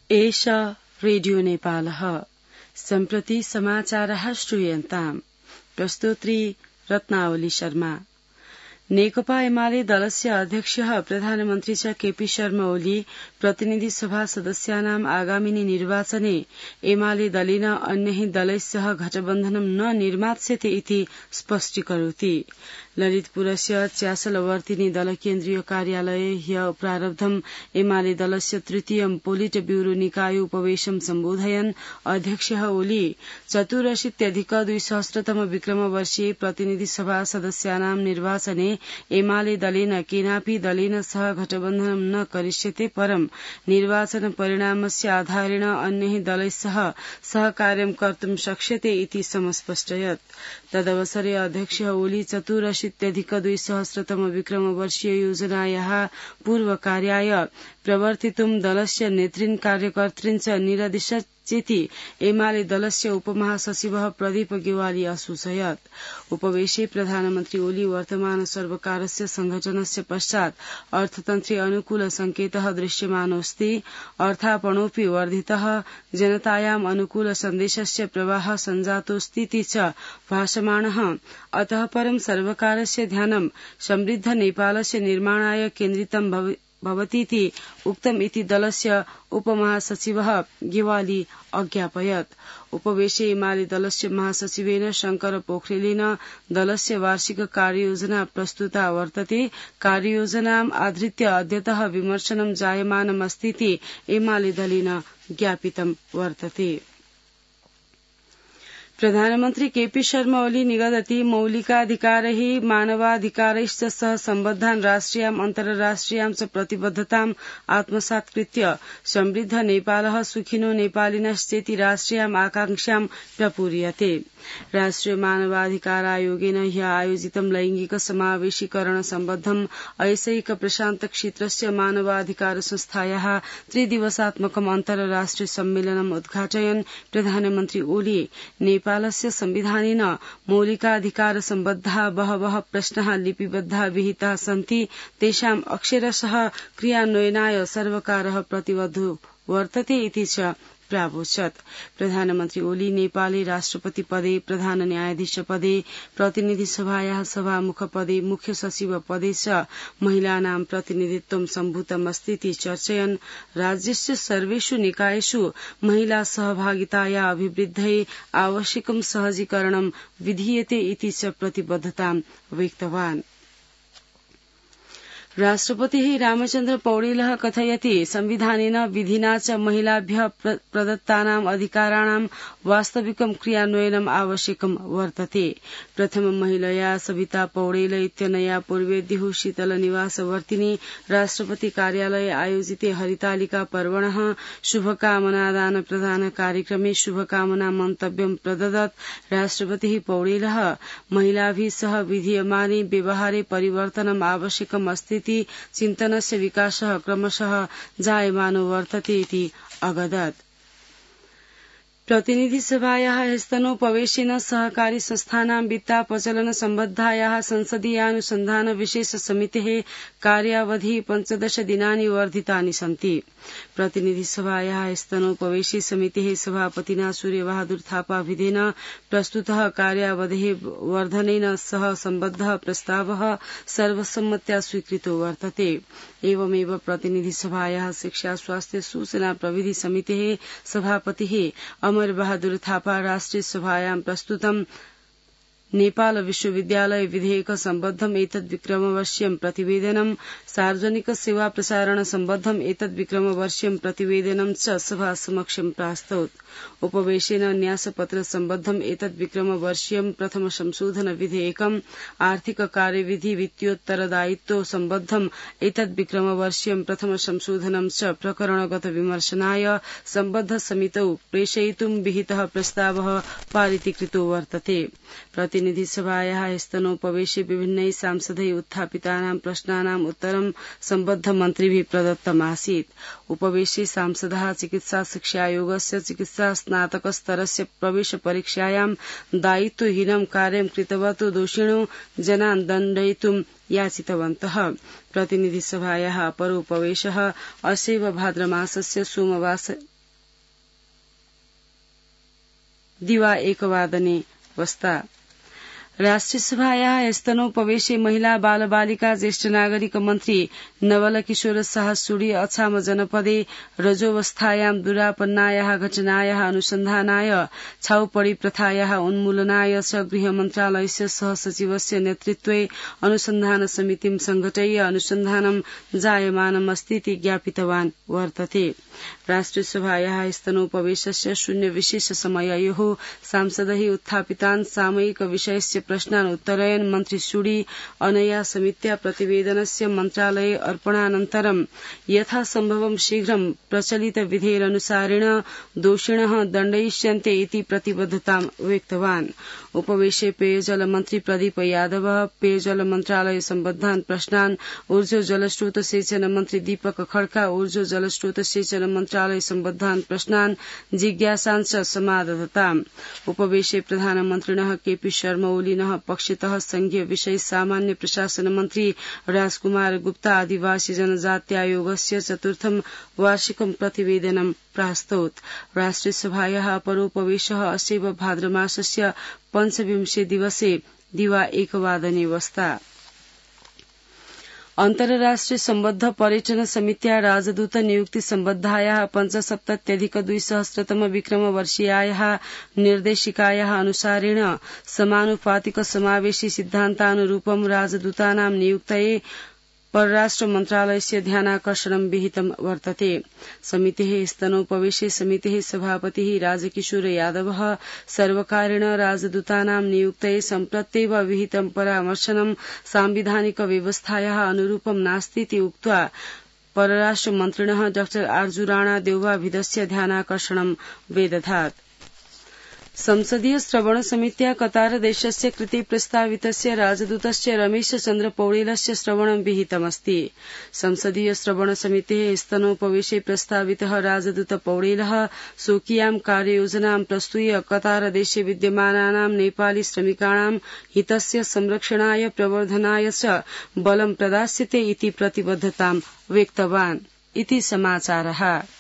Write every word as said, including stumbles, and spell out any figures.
एष रेडियो नेपालः सम्प्रति समाचारः श्रूयन्ताम् प्रस्तोत्री रत्नावली शर्मा। नेकपा एमाले दलस्य अध्यक्षः प्रधानमन्त्री च केपी शर्मा ओली प्रतिनिधि सभा सदस्यानाम् आगामिनि निर्वाचने एमाले दलेन अन्यैः दलैस्सह घटबन्धनं न निर्मास्यते इति स्पष्टीकरोति। ललितपुरस्य च्यासलवर्तिनी दल केन्द्रीय कार्यालये ह्य प्रारब्धम् एमाले दलस्य तृतीयं पोलिट ब्यूरो निकाय उपवेशं सम्बोधयन् अध्यक्षः ओली चतुरशीत्यधिक द्विसहस्रतम विक्रमवर्षीय प्रतिनिधि सभा सदस्यानां निर्वाचने एमाले दलेन केनापि दलेन सह घटबन्धनं न करिष्यते परं निर्वाचन परिणामस्य आधारेण अन्यैः दलैस्सह सहकार्यं कर्तुं शक्यते इति समस्पष्टयत्। तदवसरे अध्यक्षः ओली चतुरशीत्यधिक द्विसहस्रतम विक्रमवर्षीय योजनायाः पूर्वकार्याय प्रवर्तितुं दलस्य नेतृन् कार्यकर्तृन् च निरदिशच्चेति एमाले दलस्य उपमहासचिवः प्रदीप गेवाली असूचयत्। उपवेशे प्रधानमन्त्री ओली वर्तमान सर्वकारस्य संघटनस्य पश्चात् अर्थतन्त्रे अनुकूल संकेतः दृश्यमानोऽस्ति, अर्थापणोऽपि वर्धितः, जनतायाम् अनुकूल सन्देशस्य प्रवाहः सञ्जातोऽस्तीति च भाषमाणः। अतः परं सर्वकारस्य ध्यानं समृद्ध नेपालस्य निर्माणाय केन्द्रितं भवतीति उक्तम् इति दलस्य उपमहासचिवः गेवाली अज्ञापयत्। उपवेशे एमाले दलस्य महासचिवेन शंकर पोखरेलेन दलस्य वार्षिक कार्ययोजना प्रस्तुता वर्तते। कार्ययोजनाम् आधृत्य अद्यतः विमर्शनं जायमानमस्तीति एमाले दलेन ज्ञापितं वर्तते। प्रधानमन्त्री केपी शर्मा ओली निगदति मौलिकाधिकारैः मानवाधिकारैश्च सह सम्बद्धान् राष्ट्रियाम् अन्तर्राष्ट्रियां च प्रतिबद्धताम् आत्मसात्कृत्य समृद्ध नेपालः सुखिनो नेपालिनश्चेति राष्ट्रियाम् आकांक्षां प्रपूर्यते। राष्ट्रिय मानवाधिकार आयोगेन ह्य आयोजितं लैंगिक समावेशीकरण सम्बद्धम् ऐसैक प्रशान्त क्षेत्रस्य मानवाधिकार संस्थायाः त्रिदिवसात्मकम् अन्तर्राष्ट्रिय सम्मेलनम् उद्घाटयन् प्रधानमन्त्री ओली नेपालस्य संविधानेन मौलिकाधिकार सम्बद्धाः बहवः प्रश्नाः लिपिबद्धाः विहिताः सन्ति, तेषाम् अक्षरशः क्रियान्वयनाय सर्वकारः प्रतिबद्धो वर्तते इति च प्रावोचत्। प्रधानमन्त्री ओली नेपाले राष्ट्रपति पदे, प्रधान न्यायाधीश पदे, प्रतिनिधि सभायाः सभामुख पदे, मुख्य सचिव पदे च महिलानां प्रतिनिधित्वं सम्भूतमस्तीति चर्चयन् राज्यस्य सर्वेषु निकायेषु महिला सहभागिताया अभिवृद्धये आवश्यकं सहजीकरणं विधीयते इति च प्रतिबद्धतां व्यक्तवान्। राष्ट्रपतिः रामचन्द्र पौडेलः कथयति संविधानेन विधिना च महिलाभ्यः प्रदत्तानाम् अधिकाराणां वास्तविकं क्रियान्वयनम् आवश्यकं वर्तते। प्रथम महिलया सविता पौडेल इत्यनया पूर्वेद्युः शीतल निवासवर्तिनी राष्ट्रपति कार्यालये आयोजिते हरितालिका पर्वणः शुभकामनादान प्रदान कार्यक्रमे शुभकामना मन्तव्यं प्रददत्। राष्ट्रपतिः पौडेलः महिलाभिः सह विधीयमाने व्यवहारे परिवर्तनम् आवश्यकम् अस्ति, चिन्तनस्य विकासः क्रमशः जायमानो वर्तते इति अगदत्। प्रतिनिधि सभायाः स्तनोपवेशेन सहकारी संस्थानां वित्तापचलन सम्बद्धायाः संसदीयानुसन्धान विशेष समितेः कार्यावधिः पञ्चदश दिनानि वर्धितानि सन्ति। प्रतिनिधि सभायाः स्तनोपवेशे समितेः सभापतिना सूर्यबहादुर थापाभिधेन प्रस्तुतः कार्यावधेः वर्धनेन सह सम्बद्धः प्रस्तावः सर्वसम्मत्या स्वीकृतो वर्तते। एवमेव प्रतिनिधि सभायाः शिक्षा स्वास्थ्य सूचना प्रविधि समितेः सभापतिः अमर बहादुर थापा राष्ट्रिय सभायां प्रस्तुतं नेपाल विश्वविद्यालय विधेयक सम्बद्धम् एतद् विक्रमवर्ष्यं प्रतिवेदनं, सार्वजनिक सेवा प्रसारण सम्बद्धम् एतद् विक्रमवर्ष्यं प्रतिवेदनं च सभा समक्षं प्रास्तौत्। उपवेशेन न्यासपत्र सम्बद्धम् एतद् विक्रमवर्ष्यं प्रथम संशोधन विधेयकम्, आर्थिक कार्यविधि वित्तीयोत्तरदायित्व सम्बद्धम् एतद् विक्रमवर्ष्यं प्रथम संशोधनं च प्रकरणगत विमर्शनाय सम्बद्ध समितौ प्रेषयितुं विहितः प्रस्तावः पारितीकृतो वर्तते। प्रतिनिधि सभायाः स्तनोपवेशे विभिन्नैः सांसदैः उत्थापितानां प्रश्नानाम् उत्तरं सम्बद्ध मन्त्रिभिः प्रदत्तमासीत्। उपवेशे सांसदः चिकित्सा शिक्षायोगस्य चिकित्सा स्नातकस्तरस्य प्रवेश परीक्षायां दायित्वहीनं कार्यं कृतवतो दोषिणो जनान् दण्डयितुं याचितवन्तः। प्रतिनिधि सभायाः अपरोपवेशः अस्यैव भाद्रमासस्य सोमवास दिवा एकवादने वस्ता राष्ट्रिय सभायाः स्तनोपवेशे महिला बालबालिका ज्येष्ठ नागरिक मन्त्री नवल किशोर शाह सूडी अछाम जनपदे रजोवस्थायां दुरापन्नायाः घटनायाः अनुसन्धानाय छाउपडी प्रथायाः उन्मूलनाय च गृह मन्त्रालयस्य सहसचिवस्य नेतृत्वे अनुसन्धान समितिं संघटय्य अनुसन्धानं जायमानम् अस्ति इति ज्ञापितवान् वर्तते। राष्ट्रिय सभायाः स्तनोपवेशस्य शून्य विशेष समययोः सांसदैः उत्थापितान् सामयिक विषयस्य प्रश्नान् उत्तरयन् मन्त्री सूडी अनया समित्या प्रतिवेदनस्य मन्त्रालये अर्पणानन्तरं यथासम्भवं शीघ्रं प्रचलित विधेरनुसारेण दोषिणः दण्डयिष्यन्ते इति प्रतिबद्धतां व्यक्तवान्। उपवेशे पेयजल मन्त्री प्रदीप यादव पेयजल मन्त्रालय सम्बद्धान् प्रश्नान् ऊर्जा जलस्रोत सिंचन मन्त्री दीपक खड्का ऊर्जा जलस्रोत सिंचन मन्त्रालय सम्बद्धान् प्रश्नान् जिज्ञासांश्च समादधताम्। उपवेशे प्रधानमन्त्रिणः केपी शर्मा ओलीनः पक्षतः संघीय विषय सामान्य प्रशासन मन्त्री राजकुमार गुप्ता आदिवासी जनजात्यायोगस्य चतुर्थं वार्षिकं प्रतिवेदनं प्रास्तौत्। राष्ट्रिय सभायाः परोपवेशः अस्यैव भाद्रमासस्य पञ्चविंशे दिवसे दिवा एकवादने वस्ता। अन्तर्राष्ट्रिय सम्बद्ध पर्यटन समित्या राजदूत नियुक्ति सम्बद्धायाः पञ्चसप्तत्यधिक द्विसहस्रतम विक्रमवर्षीयायाः निर्देशिकायाः अनुसारेण समानुपातिक समावेशी सिद्धान्तानुरूपं राजदूतानां नियुक्तये परराष्ट्र मन्त्रालयस्य ध्यानाकर्षणं विहितं वर्तते। समितेः स्तनोपवेशे समितेः सभापतिः राजकिशोर यादवः सर्वकारेण राजदूतानां नियुक्तये सम्प्रत्येव विहितं परामर्शनं सांविधानिक व्यवस्थायाः अनुरूपं नास्तीति उक्त्वा परराष्ट्र मन्त्रिणः डॉ आर्जू राणा देववाभिधस्य ध्यानाकर्षणं वेदधात्। संसदीय श्रवण समित्या कतार देशस्य कृते प्रस्तावितस्य राजदूतस्य रमेश चन्द्र पौडेलस्य श्रवणं विहितमस्ति। संसदीय श्रवण समितेः स्तनोपवेशे प्रस्तावितः राजदूत पौडेलः स्वकीयां कार्ययोजनां प्रस्तुय कतार देशे विद्यमानानां नेपाली श्रमिकाणां हितस्य संरक्षणाय प्रवर्धनाय च बलं प्रदास्यते इति प्रतिबद्धतां व्यक्तवान् इति समाचारः।